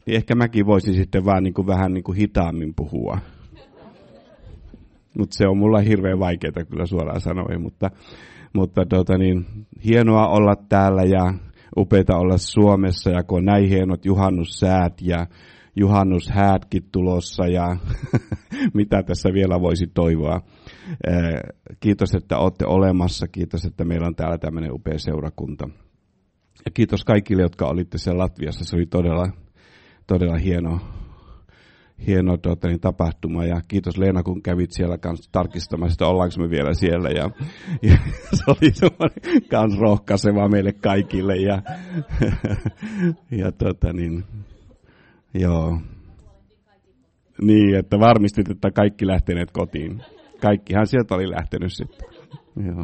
niin ehkä mäkin voisin sitten vaan niin kuin vähän niin kuin hitaammin puhua. Mutta se on mulla hirveän vaikeaa kyllä suoraan sanoen, mutta hienoa olla täällä ja upeata olla Suomessa, ja kun on näin hienot juhannussäät ja juhannushäätkin tulossa ja mitä tässä vielä voisi toivoa. Kiitos, että olette olemassa, kiitos, että meillä on täällä tämmöinen upea seurakunta. Ja kiitos kaikille, jotka olitte siellä Latviassa, se oli todella hieno tapahtuma, ja kiitos Leena, kun kävit siellä kanssa tarkistamassa, että ollaanko me vielä siellä, ja se oli semmoinen kans rohkaiseva meille kaikille, joo. Niin, että varmistit, että kaikki lähteneet kotiin. Kaikkihan sieltä oli lähtenyt sitten. Joo.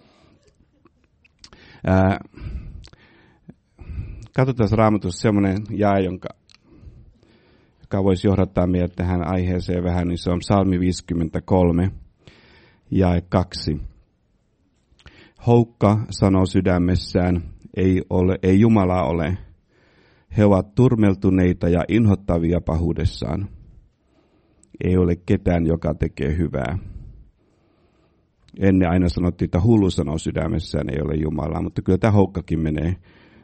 Katsotaan Raamatussa semmoinen jae, joka voisi johdattaa meidät tähän aiheeseen vähän, niin se on Psalmi 53, jae 2. Houkka sanoo sydämessään, ei Jumalaa ole. He ovat turmeltuneita ja inhottavia pahuudessaan. Ei ole ketään, joka tekee hyvää. Ennen aina sanottiin, että hullu sanoo sydämessään, ei ole Jumalaa, mutta kyllä tämä houkkakin menee.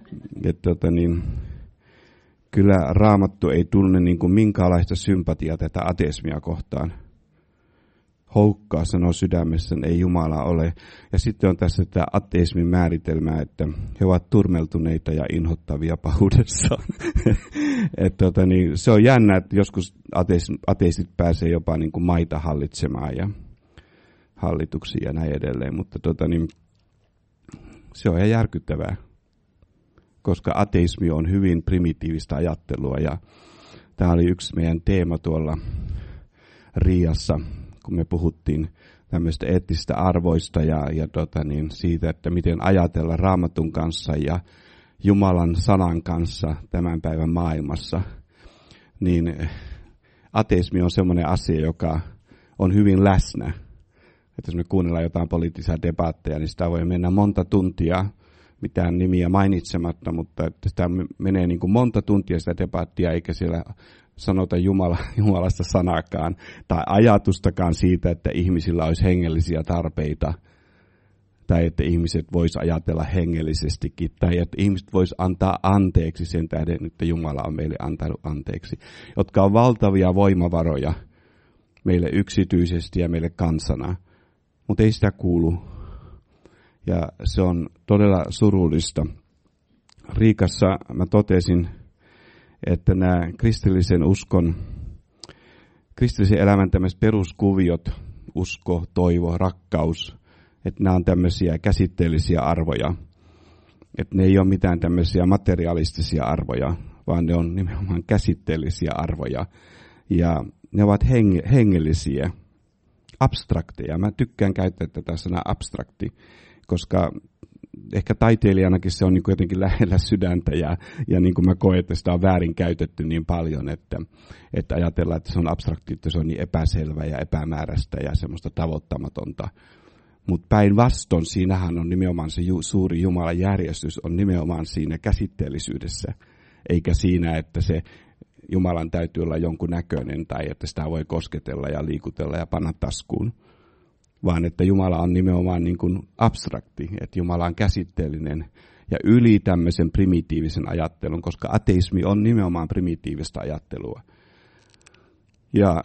Kyllä Raamattu ei tunne niin kuin minkäänlaista sympatiaa tätä ateismia kohtaan. Houkkaa sanoo sydämessään, ei Jumalaa ole. Ja sitten on tässä tämä ateismin määritelmä, että he ovat turmeltuneita ja inhottavia pahuudessaan. Se on jännä, että joskus ateistit pääsee jopa niin kuin maita hallitsemaan ja hallituksia ja näin edelleen. Mutta se on ihan järkyttävää, koska ateismi on hyvin primitiivistä ajattelua. Ja tämä oli yksi meidän teema tuolla Riassa, kun me puhuttiin tämmöistä eettisistä arvoista ja siitä, että miten ajatella Raamatun kanssa ja Jumalan sanan kanssa tämän päivän maailmassa, niin ateismi on semmoinen asia, joka on hyvin läsnä. Että jos me kuunnellaan jotain poliittisia debatteja, niin sitä voi mennä monta tuntia, mitään nimiä mainitsematta, mutta että sitä menee niin kuin monta tuntia sitä debattia, eikä siellä sanota Jumalasta sanakaan tai ajatustakaan siitä, että ihmisillä olisi hengellisiä tarpeita tai että ihmiset vois ajatella hengellisestikin tai että ihmiset vois antaa anteeksi sen tähden, että Jumala on meille antanut anteeksi, jotka on valtavia voimavaroja meille yksityisesti ja meille kansana, mutta ei sitä kuulu. Ja se on todella surullista. Riikassa mä totesin, että nämä kristillisen elämän tämmöiset peruskuviot, usko, toivo, rakkaus, että nämä on tämmöisiä käsitteellisiä arvoja. Että ne ei ole mitään tämmöisiä materialistisia arvoja, vaan ne on nimenomaan käsitteellisiä arvoja. Ja ne ovat hengellisiä, abstrakteja. Mä tykkään käyttää tätä sanaa abstrakti, koska ehkä taiteilijanakin se on niin kuin jotenkin lähellä sydäntä ja niin kuin mä koen, että sitä on väärin käytetty niin paljon, että ajatellaan, että se on abstrakti, että se on niin epäselvä ja epämääräistä ja semmoista tavoittamatonta. Mutta päinvastoin siinähän on nimenomaan se suuri Jumalan järjestys on nimenomaan siinä käsitteellisyydessä, eikä siinä, että se Jumalan täytyy olla jonkun näköinen tai että sitä voi kosketella ja liikutella ja panna taskuun. Vaan että Jumala on nimenomaan niin kuin abstrakti, että Jumala on käsitteellinen ja yli tämmöisen primitiivisen ajattelun, koska ateismi on nimenomaan primitiivistä ajattelua. Ja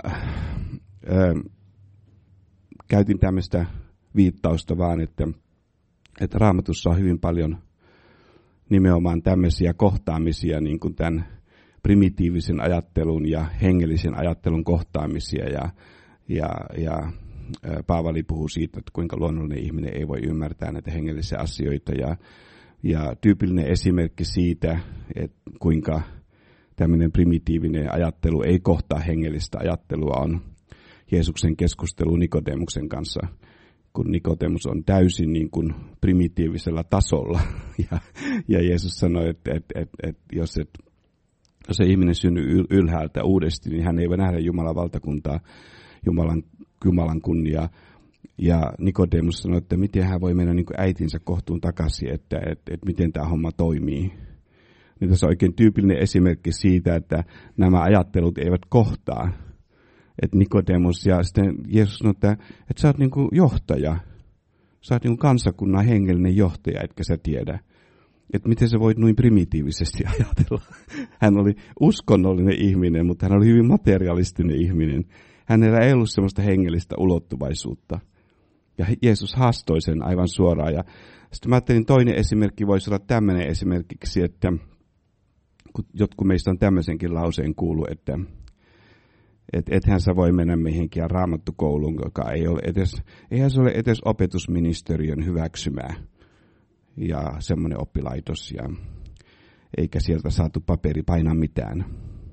käytin tämmöistä viittausta vaan, että Raamatussa on hyvin paljon nimenomaan tämmöisiä kohtaamisia, niin kuin tämän primitiivisen ajattelun ja hengellisen ajattelun kohtaamisia ja Paavali puhuu siitä, että kuinka luonnollinen ihminen ei voi ymmärtää näitä hengellisiä asioita. Ja tyypillinen esimerkki siitä, että kuinka tämmöinen primitiivinen ajattelu ei kohtaa hengellistä ajattelua, on Jeesuksen keskustelu Nikodemuksen kanssa, kun Nikodemus on täysin niin kuin primitiivisellä tasolla. Ja Jeesus sanoi, että jos se ihminen synny ylhäältä uudesti, niin hän ei voi nähdä Jumalan valtakuntaa, Jumalan kunniaa. Ja Nikodemus sanoi, että miten hän voi mennä niin kuin äitinsä kohtuun takaisin, että miten tämä homma toimii. niin tässä on oikein tyypillinen esimerkki siitä, että nämä ajattelut eivät kohtaa. Että Nikodemus ja sitten Jeesus sanoi, että sä oot niin kuin johtaja. Sä oot niin kuin kansakunnan hengellinen johtaja, etkä sä tiedä. Että miten sä voit noin primitiivisesti ajatella. Hän oli uskonnollinen ihminen, mutta hän oli hyvin materialistinen ihminen. Hänellä ei ollut semmoista hengellistä ulottuvaisuutta. Ja Jeesus haastoi sen aivan suoraan. Ja sitten mä ajattelin, toinen esimerkki voisi olla tämmöinen esimerkiksi, että jotkut meistä on tämmöisenkin lauseen kuullut, että ethän sä voi mennä mihinkään raamattukouluun, joka eihän se ole edes opetusministeriön hyväksymää. Ja semmoinen oppilaitos, ja eikä sieltä saatu paperi painaa mitään.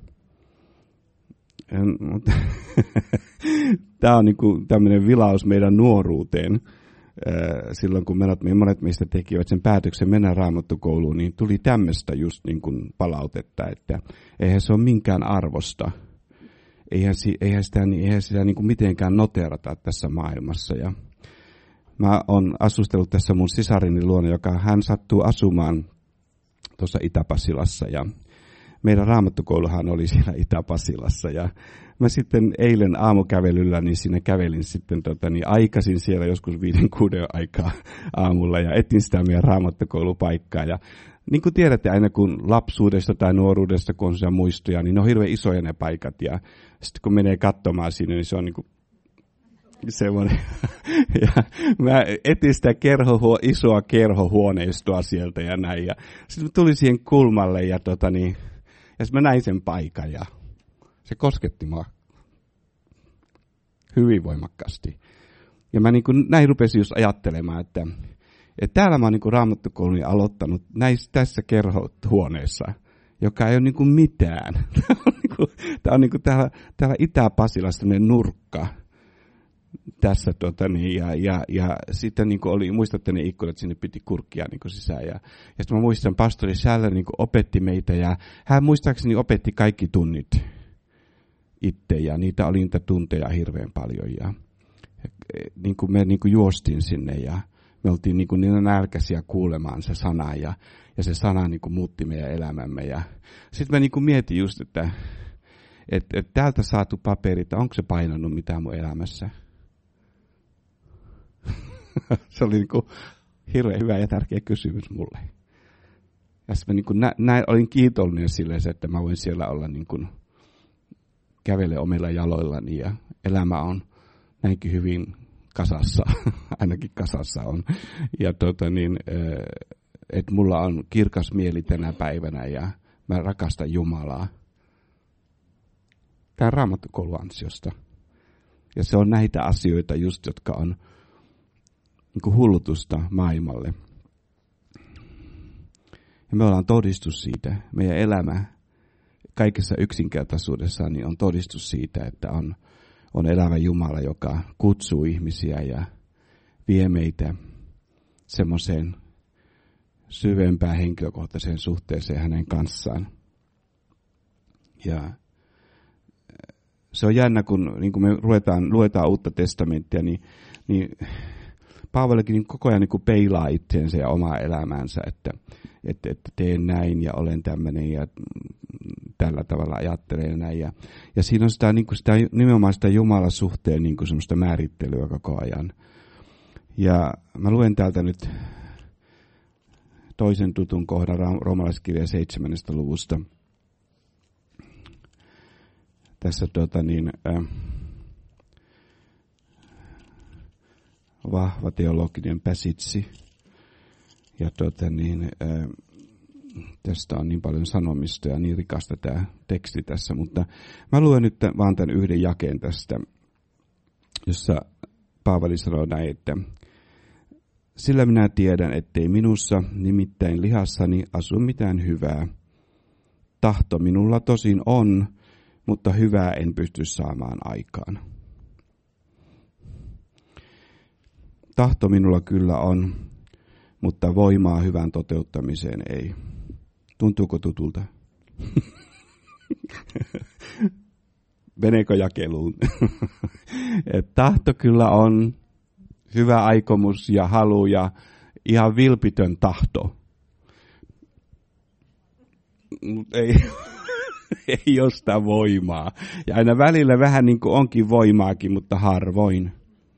Tämä on niinku tämmöinen vilaus meidän nuoruuteen. Silloin kun monet meistä tekivät sen päätöksen mennä raamattukouluun, niin tuli tämmöistä just niin kuin palautetta, että eihän se ole minkään arvosta. Eihän sitä niin kuin mitenkään noterata tässä maailmassa. Ja mä oon asustellut tässä mun sisarini luona, hän sattuu asumaan tuossa Itä-Pasilassa, ja meidän raamattukouluhan oli siellä Itä-Pasilassa, ja mä sitten eilen aamukävelyllä, niin siinä kävelin sitten aikaisin siellä joskus 5-6 aikaa aamulla, ja etin sitä meidän raamattukoulupaikkaa, ja niin kuin tiedätte, aina kun lapsuudesta tai nuoruudesta, kun on siellä muistoja, niin ne on hirveän isoja ne paikat, ja sitten kun menee katsomaan sinne, niin se on niin kuin semmoinen. Ja mä etin sitä isoa kerhohuoneistoa sieltä ja näin. Ja sitten mä tulin siihen kulmalle ja sitten mä näin sen paikan ja se kosketti mua hyvin voimakkaasti. Ja mä näin rupesin just ajattelemaan, että täällä mä oon raamattukoulun aloittanut tässä kerhohuoneessa, joka ei ole mitään. Tää on täällä Itä-Pasilassa tämmöinen nurkka. Tässä ja sitten oli, muistatte ne ikkunat, sinne piti kurkkia sisään. Ja sitten mä muistan, pastori Sällä opetti meitä ja hän muistaakseni opetti kaikki tunnit itse ja niitä oli niitä tunteja hirveän paljon. Ja me juostiin sinne ja me oltiin niin nälkäisiä kuulemaan se sana ja se sana muutti meidän elämämme. Ja sitten mä mietin just, että täältä saatu paperi, että onko se painanut mitään mun elämässä. Se oli hirveän hyvä ja tärkeä kysymys mulle. Ja sitten mä olin kiitollinen sille, että mä voin siellä olla kävele omilla jaloillani ja elämä on näinkin hyvin kasassa, ainakin kasassa on. Ja että mulla on kirkas mieli tänä päivänä ja mä rakastan Jumalaa. Tämä on raamattukoulun ansiosta. Ja se on näitä asioita just, jotka on hullutusta maailmalle. Ja me ollaan todistus siitä. Meidän elämä kaikessa yksinkertaisuudessaan niin on todistus siitä, että on elävä Jumala, joka kutsuu ihmisiä ja vie meitä semmoiseen syvempään henkilökohtaiseen suhteeseen hänen kanssaan. Ja se on jännä, kun me luetaan Uutta testamenttia, niin Paavalikin koko ajan peilaa itseensä ja omaa elämäänsä, että teen näin ja olen tämmöinen ja tällä tavalla ajattelen näin. Ja siinä on sitä nimenomaan sitä Jumalan suhteen semmoista määrittelyä koko ajan. Ja mä luen täältä nyt toisen tutun kohdan Roomalaiskirjan 7. luvusta. Tässä vahva teologinen pasitsi. Ja tästä on niin paljon sanomista ja niin rikasta tämä teksti tässä, mutta mä luen nyt vaan tämän yhden jakeen tästä, jossa Paavali sanoo näin, että sillä minä tiedän, ettei minussa, nimittäin lihassani, asu mitään hyvää. Tahto minulla tosin on, mutta hyvää en pysty saamaan aikaan. Tahto minulla kyllä on, mutta voimaa hyvän toteuttamiseen ei. Tuntuuko tutulta? Meneekö jakeluun? Tahto kyllä on, hyvä aikomus ja halu ja ihan vilpitön tahto. Mutta ei ole sitä voimaa. Ja aina välillä vähän niin kuin onkin voimaakin, mutta harvoin.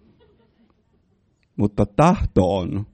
Mutta tahto on.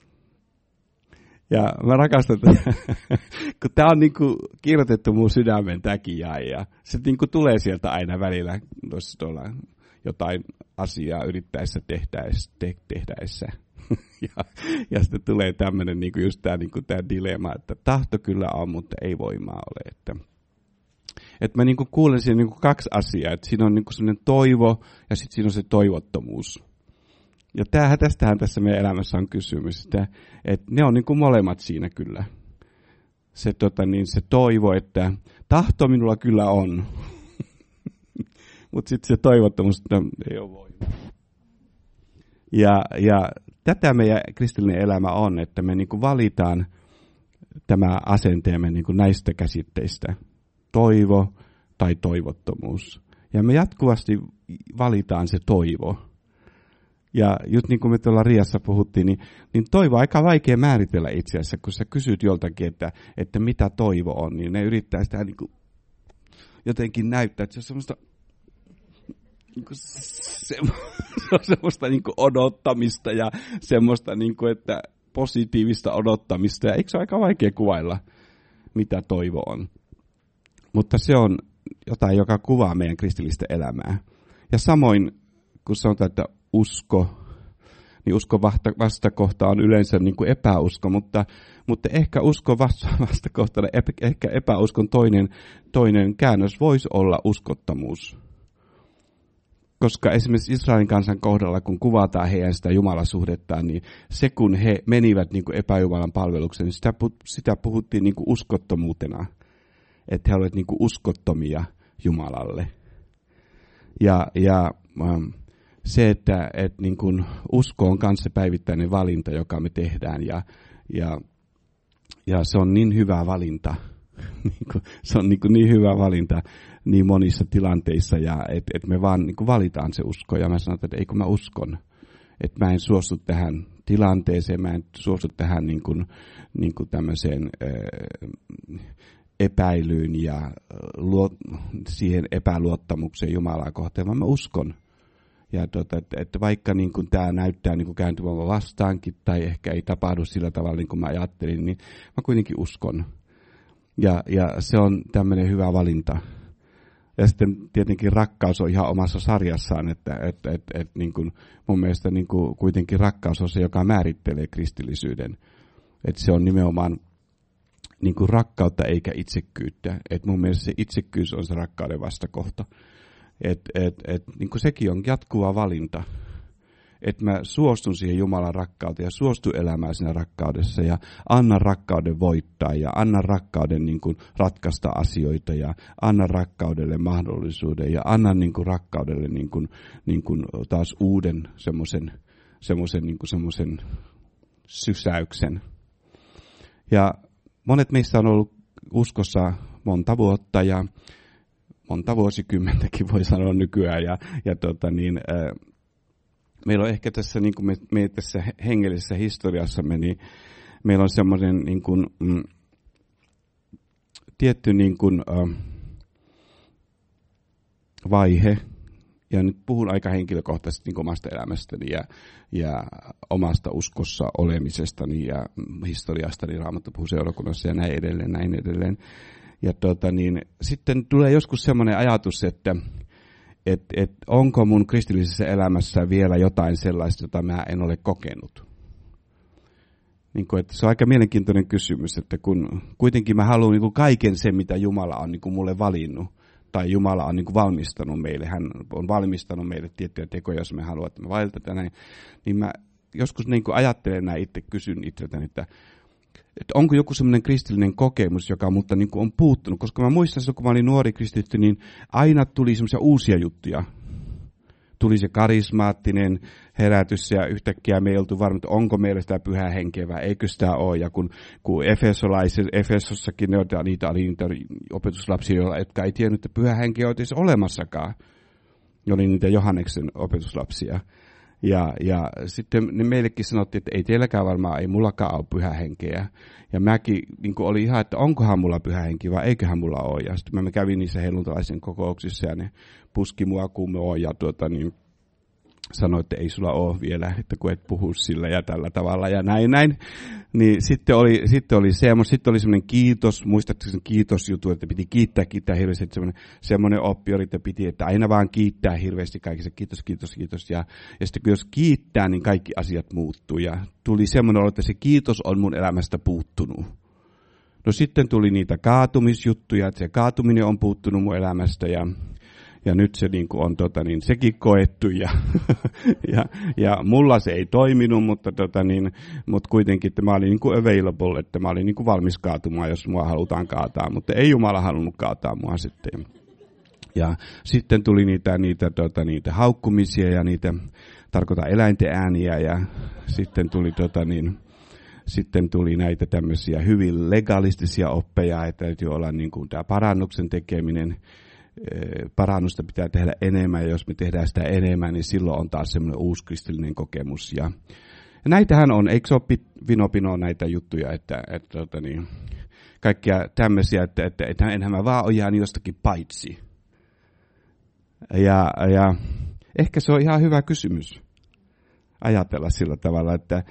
Ja mä rakastan, kun tää on niin kuin kirjoitettu mun sydämen takia ja se niin kuin tulee sieltä aina välillä, jos tuolla jotain asiaa yrittäessä tehdäessä. Ja sitten tulee tämmöinen niin kuin just tämä niin kuin dilemma, että tahto kyllä on, mutta ei voimaa ole. Että mä niin kuin kuulen siinä niin kuin kaksi asiaa, että siinä on niin kuin semmoinen toivo ja sitten siinä on se toivottomuus. Ja tästähän tässä meidän elämässä on kysymys, että ne on niin kuin molemmat siinä kyllä. Se toivo, että tahto minulla kyllä on, mutta sitten se toivottomuus, että ei ole voimaa. Ja tätä meidän kristillinen elämä on, että me niin kuin valitaan tämä asenteemme niin kuin näistä käsitteistä. Toivo tai toivottomuus. Ja me jatkuvasti valitaan se toivo. Ja just niin kuin me tuolla Riassa puhuttiin, niin toivo on aika vaikea määritellä itse asiassa, kun sä kysyt joltakin, että mitä toivo on, niin ne yrittää sitä niin kuin jotenkin näyttää, että se on semmoista, niin kuin se on semmoista niin kuin odottamista ja semmoista, niin kuin, että positiivista odottamista. Ja eikö se ole aika vaikea kuvailla, mitä toivo on? Mutta se on jotain, joka kuvaa meidän kristillistä elämää. Ja samoin, kun sanotaan, että usko, niin uskon vastakohta on yleensä niin kuin epäusko, mutta ehkä uskon vastakohtana, ehkä epäuskon toinen käännös voisi olla uskottomuus. Koska esimerkiksi Israelin kansan kohdalla, kun kuvataan heidän sitä jumalasuhdettaan, niin se kun he menivät niin kuin epäjumalan palvelukseen, niin sitä puhuttiin niin kuin uskottomuutena. Että he olivat niin kuin uskottomia Jumalalle. Ja se, että niin kuin usko on kanssa päivittäinen valinta, joka me tehdään. Ja se on niin hyvä valinta. Se on niin hyvä valinta niin monissa tilanteissa, ja että me vaan niin kuin valitaan se usko. Ja mä sanon, että eikö mä uskon. Että mä en suostu tähän tilanteeseen, mä en suostu tähän niin kuin tämmöiseen epäilyyn ja siihen epäluottamukseen Jumalaa kohtaan, vaan mä uskon. Ja että vaikka niin kuin tämä näyttää niin kuin kääntymään vastaankin, tai ehkä ei tapahdu sillä tavalla niin kuin mä ajattelin, niin mä kuitenkin uskon. Ja se on tämmöinen hyvä valinta. Ja sitten tietenkin rakkaus on ihan omassa sarjassaan, että niin kuin mun mielestä niin kuin kuitenkin rakkaus on se, joka määrittelee kristillisyyden. Että se on nimenomaan niin kuin rakkautta eikä itsekkyyttä. Että mun mielestä se itsekkyys on se rakkauden vastakohta. Niin kuin sekin on jatkuva valinta. Että mä suostun siihen Jumalan rakkauteen ja suostun elämään siinä rakkaudessa ja annan rakkauden voittaa ja annan rakkauden niin kuin ratkaista asioita ja annan rakkaudelle mahdollisuuden ja annan niin kuin rakkaudelle niin kuin taas uuden semmoisen niin kuin semmoisen sysäyksen. Ja monet meistä on ollut uskossa monta vuotta ja monta vuosikymmentäkin voi sanoa nykyään meillä on ehkä tässä, niin kuin me tässä hengellisessä historiassamme, niin meillä on semmoinen niin kuin, tietty niin kuin, vaihe, ja nyt puhun aika henkilökohtaisesti niin omasta elämästäni ja omasta uskossa olemisestani ja historiastani, Raamattu puhuu seurakunnassa ja näin edelleen. Ja sitten tulee joskus semmoinen ajatus, että onko mun kristillisessä elämässä vielä jotain sellaista, jota mä en ole kokenut. Niin kuin, että se on aika mielenkiintoinen kysymys, että kun kuitenkin mä haluan niin kuin kaiken sen, mitä Jumala on niin kuin mulle valinnut, tai Jumala on niin kuin valmistanut meille, hän on valmistanut meille tiettyjä tekoja, jos me haluamme, että me vaelletaan näin, niin mä joskus niin kuin ajattelen näin itse, kysyn itseltäni, että onko joku semmoinen kristillinen kokemus, joka mutta niin kuin on puuttunut. Koska mä muistan, kun mä olin nuori kristitty, niin aina tuli semmoisia uusia juttuja. Tuli se karismaattinen herätys ja yhtäkkiä me ei oltu varma, että onko meillä sitä pyhää henkeä vai eikö sitä ole. Ja kun Efesossakin niitä oli niitä opetuslapsia, jotka ei tiennyt, että pyhä henkeä olisi olemassakaan. Ne oli niitä Johanneksen opetuslapsia. Ja sitten ne meillekin sanottiin, että ei teilläkään varmaan, ei mullakaan ole pyhä henkeä. Ja mäkin niin oli ihan, että onkohan mulla pyhä henki vai eiköhän mulla ole. Ja sitten mä kävin niissä helluntalaisen kokouksissa ja ne puski mua kumoon ja sanoi, että ei sulla ole vielä, että kun et puhu sillä ja tällä tavalla ja näin. Niin sitten oli semmoinen kiitos, muistatko sen kiitosjuttu, että piti kiittää hirveästi, että semmoinen oppi oli, että piti, että aina vaan kiittää hirveästi kaikissa, kiitos. Ja sitten kun jos kiittää, niin kaikki asiat muuttuu ja tuli semmoinen olo, että se kiitos on mun elämästä puuttunut. No sitten tuli niitä kaatumisjuttuja, että se kaatuminen on puuttunut mun elämästä ja nyt se niin kuin on sekin koettu ja mulla se ei toiminut, mutta kuitenkin että mä olin niin kuin available, että mä olin niin kuin valmis kaatumaan, jos mua halutaan kaataa, mutta ei Jumala halunnut kaataa mua sitten. Ja sitten tuli niitä haukkumisia ja niitä tarkoitan eläinten ääniä ja sitten tuli näitä tämmöisiä hyvin legalistisia oppeja, että täytyy olla niin kuin tämä parannuksen tekeminen. Parannusta pitää tehdä enemmän, ja jos me tehdään sitä enemmän, niin silloin on taas semmoinen uuskristillinen kokemus. Ja näitähän on, eikö se ole vinopinoa näitä juttuja, että kaikkia tämmöisiä, että enhän mä vaan ole jäänyt jostakin paitsi. Ja ehkä se on ihan hyvä kysymys ajatella sillä tavalla, että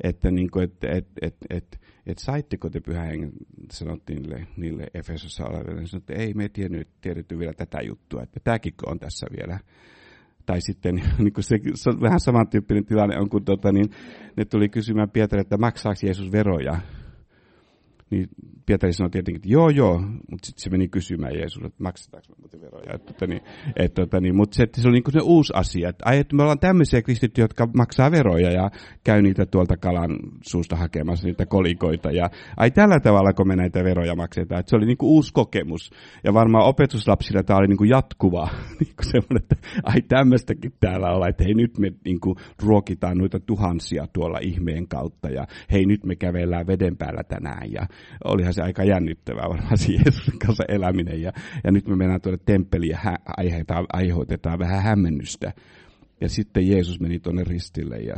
saitteko te pyhän hengen, sanottiin niille Efesossa oleville, että ei me tiedetty vielä tätä juttua, että tämäkin on tässä vielä. Tai sitten niin se on vähän samantyyppinen tilanne on, kun ne tuli kysymään Pietari, että maksaako Jeesus veroja. Niin Pietari sanoi tietenkin, että joo, mutta sitten se meni kysymään Jeesus, että maksetaanko me muuten veroja. Mutta se oli niin kuin se uusi asia, että me ollaan tämmöisiä kristittyjä, jotka maksaa veroja ja käy niitä tuolta kalan suusta hakemassa niitä kolikoita. Ja tällä tavalla, kun me näitä veroja maksetaan. Että se oli niin kuin uusi kokemus. Ja varmaan opetuslapsilla tämä oli niin kuin jatkuva. Niin kuin semmoinen, että tämmöistäkin täällä olla, että hei nyt me niin kuin ruokitaan noita tuhansia tuolla ihmeen kautta. Ja hei nyt me kävellään veden päällä tänään ja olihan se aika jännittävää varmaan se Jeesuksen kanssa eläminen. Ja nyt me mennään tuonne temppeliin ja aiheutetaan vähän hämmennystä. Ja sitten Jeesus meni tuonne ristille ja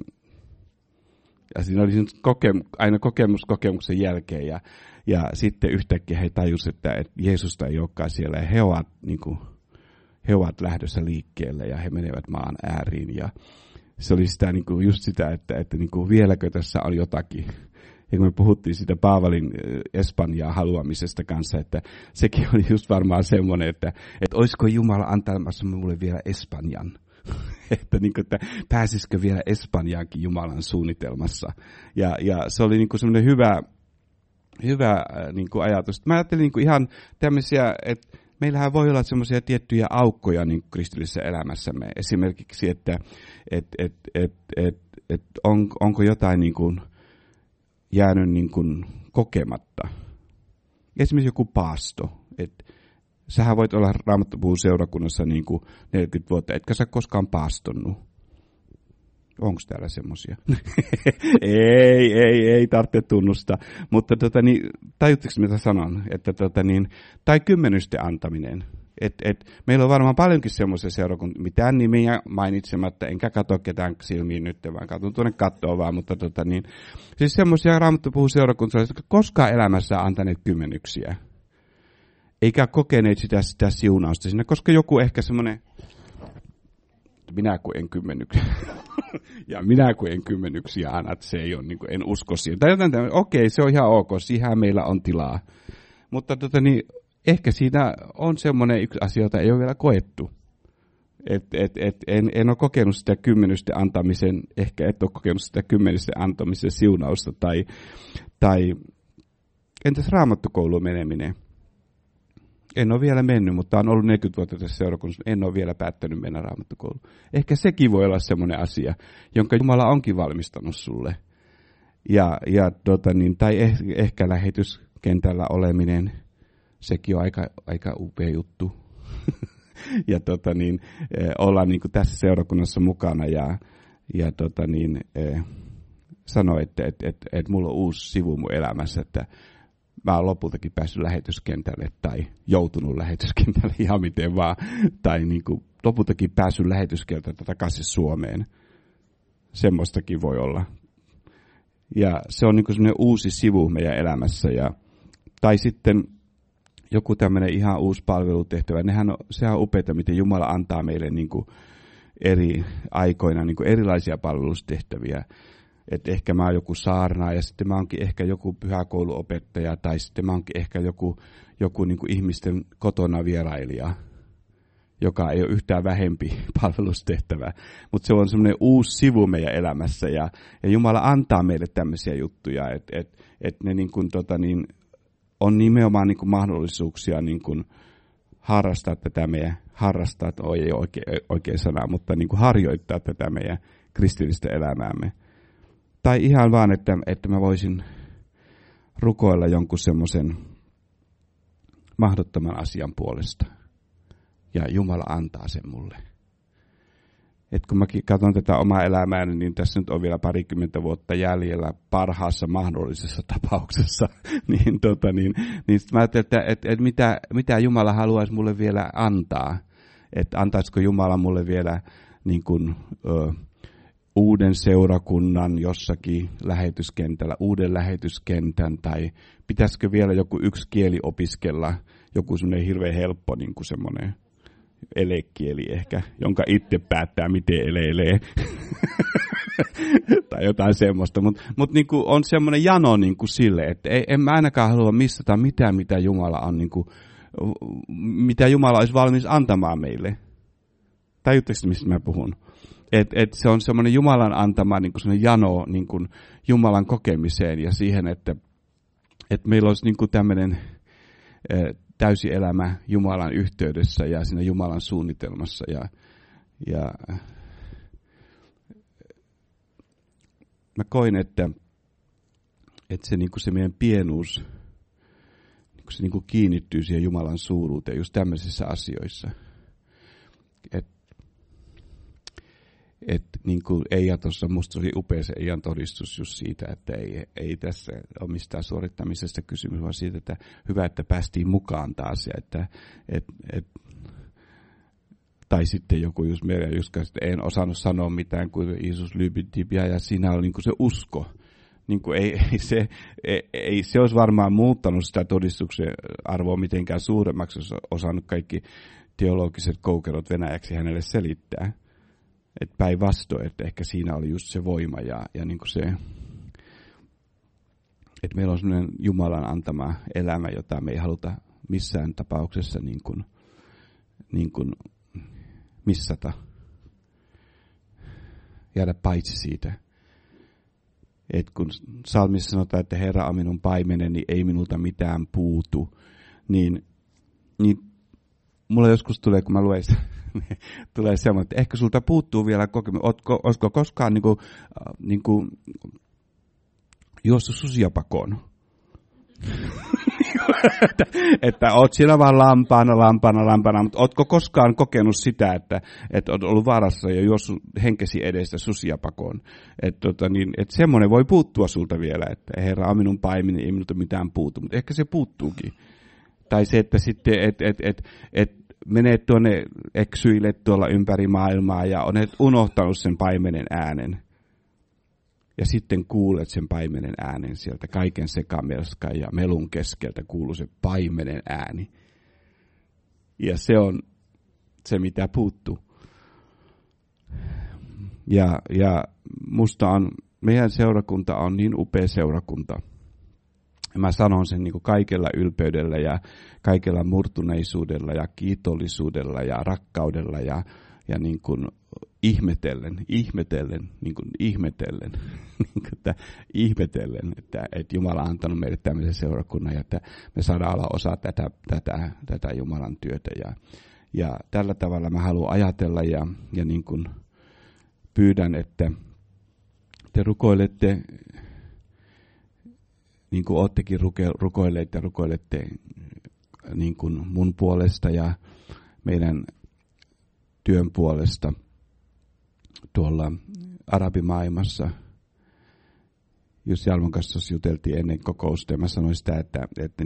siinä oli aina kokemuksen jälkeen. Ja sitten yhtäkkiä he tajusivat, että Jeesusta ei olekaan siellä. Ja he ovat lähdössä liikkeelle ja he menevät maan ääriin. Ja se oli sitä, just sitä, että vieläkö tässä on jotakin. Ja kun me puhuttiin siitä Paavalin Espanjaa haluamisesta kanssa, että sekin oli just varmaan semmoinen, että olisiko Jumala antamassa mulle vielä Espanjan. että pääsisikö vielä Espanjaankin Jumalan suunnitelmassa. Ja se oli semmoinen hyvä ajatus. Mä ajattelin ihan tämmöisiä, että meillähän voi olla semmoisia tiettyjä aukkoja kristillisessä elämässämme. Esimerkiksi, että onko jotain jäänyt kokematta. Esimerkiksi joku paasto. Sähän voit olla Raamattopuun seurakunnassa 40 vuotta, etkä sä koskaan paastonnut. Onko täällä semmoisia? ei tarvitse tunnustaa. Mutta tajutteko mitä sanon? Tai kymmenysten antaminen. Meillä on varmaan paljonkin semmoisia seurakuntia, mitään nimiä mainitsematta, enkä katso ketään silmiin nyt, vaan katson tuonne kattoon vaan, mutta siis semmoisia Raamattopuun seurakuntia, jotka koskaan elämässä antaneet kymmenyksiä, eikä kokeneet sitä siunausta siinä, koska joku ehkä semmoinen, minä kun en kymmenyksiä, ja minä kun en kymmenyksiä anna, että se ei ole, en usko siihen. Tai jotain tämmöinen, okei, se on ihan ok, siihen meillä on tilaa. Mutta ehkä siinä on semmoinen yksi asia, jota ei ole vielä koettu. En ole kokenut sitä kymmenysten antamisen, ehkä et ole kokenut sitä kymmenysten antamisen siunausta. Tai entäs raamattokouluun meneminen? En ole vielä mennyt, mutta olen ollut 40 vuotta tässä seurakunnassa. En ole vielä päättänyt mennä raamattokouluun. Ehkä sekin voi olla semmoinen asia, jonka Jumala onkin valmistanut sulle. Tai ehkä lähetyskentällä oleminen. Sekin on aika upea juttu. ja olla tässä seurakunnassa mukana ja sanoa, että mulla on uusi sivu mun elämässä, että mä oon lopultakin päässyt lähetyskentälle tai joutunut lähetyskentälle ihan miten vaan. Tai lopultakin päässyt lähetyskentältä takaisin Suomeen. semmoistakin voi olla. Ja se on niin kuin semmoinen uusi sivu meidän elämässä. Tai sitten joku tämmöinen ihan uusi palvelutehtävä. Sehän on upeaa, miten Jumala antaa meille niin kuin eri aikoina niin kuin erilaisia palvelustehtäviä. Että ehkä mä oon joku saarnaaja, sitten mä oonkin ehkä joku pyhäkouluopettaja, tai sitten mä oonkin ehkä joku niin kuin ihmisten kotona vierailija, joka ei ole yhtään vähempi palvelustehtävä. Mutta se on semmoinen uusi sivu meidän elämässä, ja Jumala antaa meille tämmöisiä juttuja, että ne niin kuin, on nimenomaan niin kuin mahdollisuuksia niin kuin harrastaa tätä meidän, ei ole oikea sana, mutta niin kuin harjoittaa tätä meidän kristillistä elämäämme. Tai ihan vaan, että mä voisin rukoilla jonkun semmoisen mahdottoman asian puolesta. Ja Jumala antaa sen mulle. Et kun mäkin katson tätä omaa elämääni, niin tässä nyt on vielä 20 vuotta jäljellä parhaassa mahdollisessa tapauksessa. niin mä ajattelin, että mitä Jumala haluaisi mulle vielä antaa. Että antaisiko Jumala mulle vielä niin kuin, uuden seurakunnan jossakin lähetyskentällä, uuden lähetyskentän, tai pitäisikö vielä joku yksi kieli opiskella, joku semmoinen hirveän helppo niin kuin semmoinen elekieli ehkä, jonka itse päättää, miten eleilee. Tai jotain semmoista. Mutta niin kuin on semmoinen jano niin kuin sille, että en mä ainakaan halua missata mitään, mitä Jumala on, niin kuin, mitä Jumala olisi valmis antamaan meille. Tajutteko, mistä mä puhun? Et se on semmoinen Jumalan antama niin kuin semmoinen jano niin kuin Jumalan kokemiseen ja siihen, että meillä olisi niin kuin tämmöinen täysi elämä Jumalan yhteydessä ja siinä Jumalan suunnitelmassa. Ja mä koin, että se, niin kuin se meidän pienuus, niin kuin se niin kuin kiinnittyy siihen Jumalan suuruuteen just tämmöisissä asioissa. Että niin kuin Eija tuossa, musta oli upea se Eijan todistus just siitä, että ei tässä ole mistään suorittamisesta kysymys, vaan siitä, että hyvä, että päästiin mukaan taas. Ja tai sitten joku just Merja Jyskä, että en osannut sanoa mitään, kuin Jeesus lybitibia, ja siinä oli niin kuin se usko. Niin kuin ei se olisi varmaan muuttanut sitä todistuksen arvoa mitenkään suuremmaksi, jos osannut kaikki teologiset koukerot venäjäksi hänelle selittää. Että päinvastoin, että ehkä siinä oli just se voima ja niin kuin se, että meillä on sellainen Jumalan antama elämä, jota me ei haluta missään tapauksessa niin kuin missata, jäädä paitsi siitä. Että kun psalmissa sanotaan, että Herra on minun paimeneni, ei minulta mitään puutu, niin mulla joskus tulee, kun mä luen sitä, tulee semmoinen, että ehkä sulta puuttuu vielä kokemus. Olisiko koskaan niin kuin juossut susia pakoon? että oot siellä vaan lampaana, mutta ootko koskaan kokenut sitä, että oot ollut vaarassa ja juossut henkesi edestä susia pakoon? Että semmoinen voi puuttua sulta vielä, että Herra on minun paimini, ei minulta mitään puutu, mutta ehkä se puuttuukin. Tai se, että sitten, menet tuonne eksyille tuolla ympäri maailmaa ja olet unohtanut sen paimenen äänen. Ja sitten kuulet sen paimenen äänen sieltä kaiken sekamelskan ja melun keskeltä kuuluu se paimenen ääni. Ja se on se, mitä puuttuu. Ja musta meidän seurakunta on niin upea seurakunta. Mä sanon sen niin kuin kaikella ylpeydellä ja kaikella murtuneisuudella ja kiitollisuudella ja rakkaudella ja niin kuin ihmetellen, että Jumala on antanut meille tämmöisen seurakunnan ja että me saadaan olla osa tätä Jumalan työtä. Ja tällä tavalla mä haluan ajatella ja niin kuin pyydän, että te rukoilette, niin kuin oottekin rukoilette niin kuin mun puolesta ja meidän työn puolesta tuolla arabimaailmassa. Just Jalmon kanssa juteltiin ennen kokousta ja mä sanoin sitä, että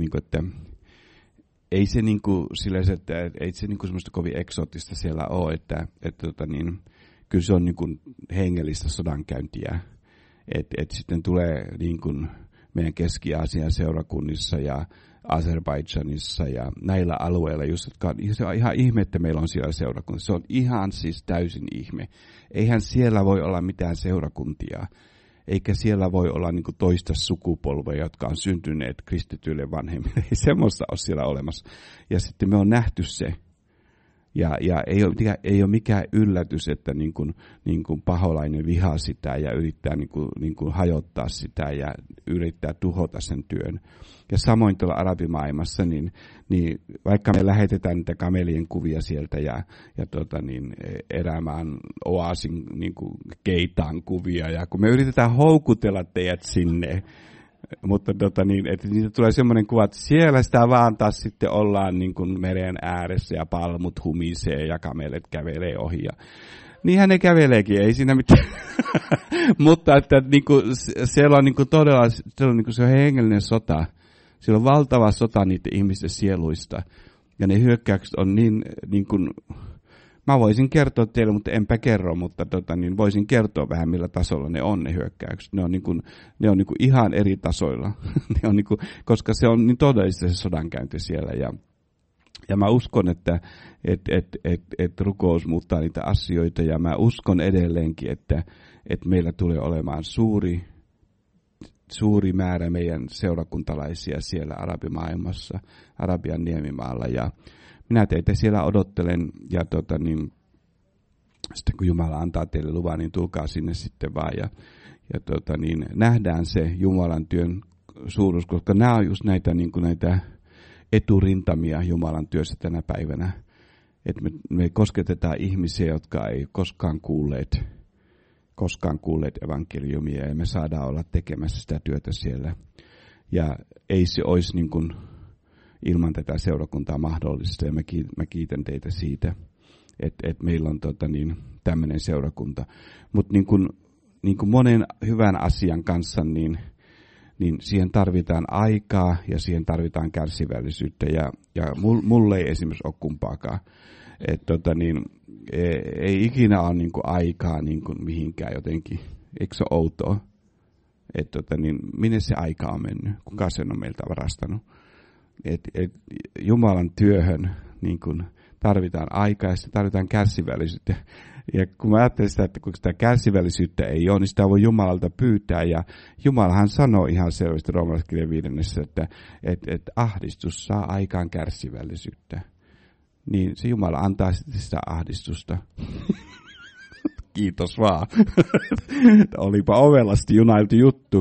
ei se niin kuin silleen, että ei se niin kuin semmoista kovin eksoottista siellä ole, että kyllä se on niin kuin hengellistä sodankäyntiä. Et sitten tulee niin kuin meidän Keski-Aasian seurakunnissa ja Azerbaidžanissa ja näillä alueilla, jotka se on ihan ihme, että meillä on siellä seurakuntia. Se on ihan siis täysin ihme. Eihän siellä voi olla mitään seurakuntia, eikä siellä voi olla niin kuin toista sukupolvea, jotka on syntyneet kristityille vanhemmille. Ei semmoista ole siellä olemassa. Ja sitten me on nähty se. Ja ei ole mikään yllätys, että niin kuin paholainen vihaa sitä ja yrittää niin kuin hajottaa sitä ja yrittää tuhota sen työn. Ja samoin tuolla arabimaailmassa, niin vaikka me lähetetään niitä kamelien kuvia sieltä ja erämaan oasin niin kuin keitaan kuvia, ja kun me yritetään houkutella teidät sinne, mutta että niitä tulee semmoinen kuva, että siellä sitä vaan taas sitten ollaan niin kuin meren ääressä ja palmut humisee ja kamelet kävelee ohi. Ja niinhän ne käveleekin, ei siinä mitään. Mutta että niin kuin, siellä on niin kuin todella siellä on niin kuin se hengellinen sota. Siellä on valtava sota niiden ihmisten sieluista. Ja ne hyökkäykset on niin kuin, mä voisin kertoa teille, mutta enpä kerro, mutta voisin kertoa vähän millä tasolla ne hyökkäykset. Ne on niin kuin ihan eri tasoilla, ne on niin kuin, koska se on niin todellista se sodankäynti siellä. Ja mä uskon, että rukous muuttaa niitä asioita, ja mä uskon edelleenkin, että meillä tulee olemaan suuri määrä meidän seurakuntalaisia siellä arabimaailmassa, Arabian niemimaalla, ja minä teitä siellä odottelen, ja sitten kun Jumala antaa teille luvan, niin tulkaa sinne sitten vaan, ja nähdään se Jumalan työn suuruus, koska nämä on just näitä eturintamia Jumalan työssä tänä päivänä, että me kosketetaan ihmisiä, jotka ei koskaan kuulleet evankeliumia, ja me saadaan olla tekemässä sitä työtä siellä, ja ei se olisi niin kuin ilman tätä seurakuntaa mahdollista, ja mä kiitän teitä siitä, että meillä on tämmöinen seurakunta. Mutta niin kuin monen hyvän asian kanssa, niin siihen tarvitaan aikaa ja siihen tarvitaan kärsivällisyyttä, ja mulle ei esimerkiksi ole kumpaakaan. Ei ikinä ole niin kuin aikaa niin kuin mihinkään jotenkin, eikö se ole outoa? Minne se aika on mennyt? Kuka sen on meiltä varastanut? Jumalan työhön niin kun tarvitaan aikaa ja tarvitaan kärsivällisyyttä. Ja kun mä ajattelen sitä, että kun sitä kärsivällisyyttä ei ole, niin sitä voi Jumalalta pyytää. Ja Jumalahan sanoo ihan selvästi Roomalaiskirjan 5, että ahdistus saa aikaan kärsivällisyyttä. Niin se Jumala antaa sitten sitä ahdistusta. Kiitos vaan. Olipa ovelasti junailtu juttu.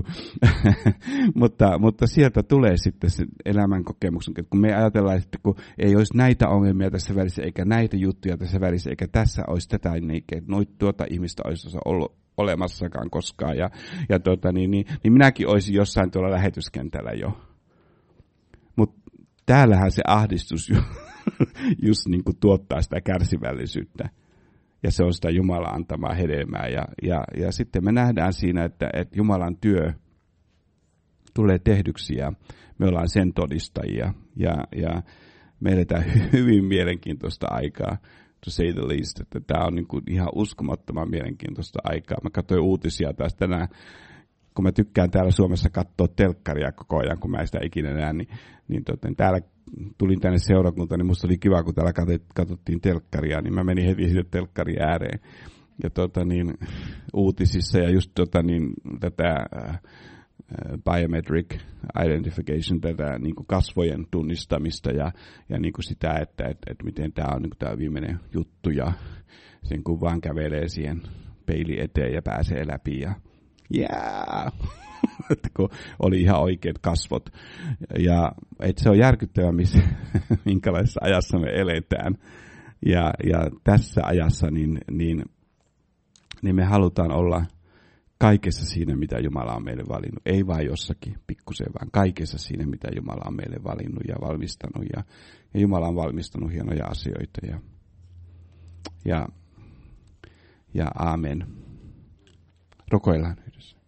mutta sieltä tulee sitten se elämän kokemuksen. Kun me ajatellaan, että kun ei olisi näitä ongelmia tässä välissä, eikä näitä juttuja tässä välissä, eikä tässä olisi tätä, niin tuota ihmistä olisi ollut olemassakaan koskaan. Niin minäkin olisin jossain tuolla lähetyskentällä jo. Mutta täällähän se ahdistus just niin kuin tuottaa sitä kärsivällisyyttä. Ja se on sitä Jumalan antamaa hedelmää. Ja sitten me nähdään siinä, että Jumalan työ tulee tehdyksi ja me ollaan sen todistajia. Ja me eletään hyvin mielenkiintoista aikaa, to say the least. Että tämä on niin kuin ihan uskomattoman mielenkiintoista aikaa. Mä katsoin uutisia taas tänään, kun mä tykkään täällä Suomessa katsoa telkkaria koko ajan, kun mä en sitä ikinä näe, niin täällä tulin tänne seurakuntaan, niin musta oli kiva, kun täällä katsottiin telkkaria, niin mä menin heti sitten telkkarin ääreen. Ja uutisissa ja just tätä biometric identification, tätä niin kuin kasvojen tunnistamista ja niin kuin sitä, että miten tämä on niin kuin tämä viimeinen juttu, ja sen kun vaan kävelee siihen peili eteen ja pääsee läpi ja kun oli ihan oikeat kasvot. Ja että se on järkyttävää, minkälaisessa ajassa me eletään. Ja tässä ajassa niin me halutaan olla kaikessa siinä, mitä Jumala on meille valinnut. Ei vain jossakin pikkusen, vaan kaikessa siinä, mitä Jumala on meille valinnut ja valmistanut. Ja Jumala on valmistanut hienoja asioita. Ja aamen. Rukoillaan yhdessä.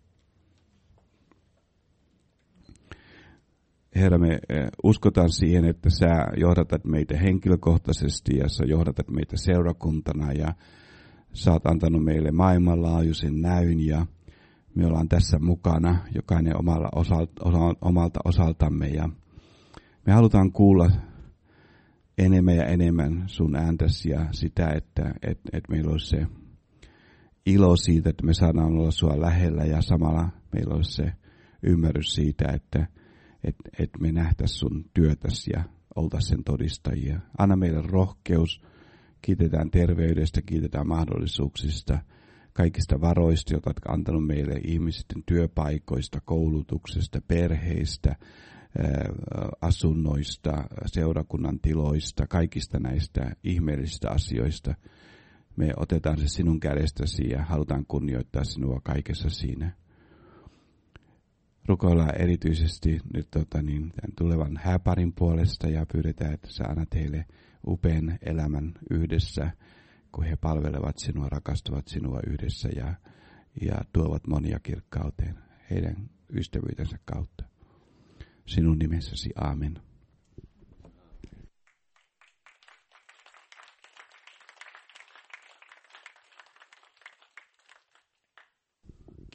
Herra, me uskotaan siihen, että sä johdatat meitä henkilökohtaisesti ja sä johdatat meitä seurakuntana ja Sä oot antanut meille maailmanlaajuisen näyn ja me ollaan tässä mukana, jokainen omalta osaltamme. Ja me halutaan kuulla enemmän ja enemmän sun ääntäsi ja sitä, että meillä olisi se ilo siitä, että me saadaan olla sua lähellä ja samalla meillä olisi se ymmärrys siitä, että me nähtäisiin sun työtäsi ja oltaisiin sen todistajia. Anna meille rohkeus, kiitetään terveydestä, kiitetään mahdollisuuksista, kaikista varoista, joita olet antanut meille ihmisten työpaikoista, koulutuksesta, perheistä, asunnoista, seurakunnan tiloista, kaikista näistä ihmeellisistä asioista. Me otetaan se sinun kädestäsi ja halutaan kunnioittaa sinua kaikessa siinä. Rukoillaan erityisesti nyt tämän tulevan hääparin puolesta ja pyydetään, että sä annat heille upean elämän yhdessä, kun he palvelevat sinua, rakastavat sinua yhdessä ja tuovat monia kirkkauteen heidän ystävyytensä kautta. Sinun nimessäsi, aamen.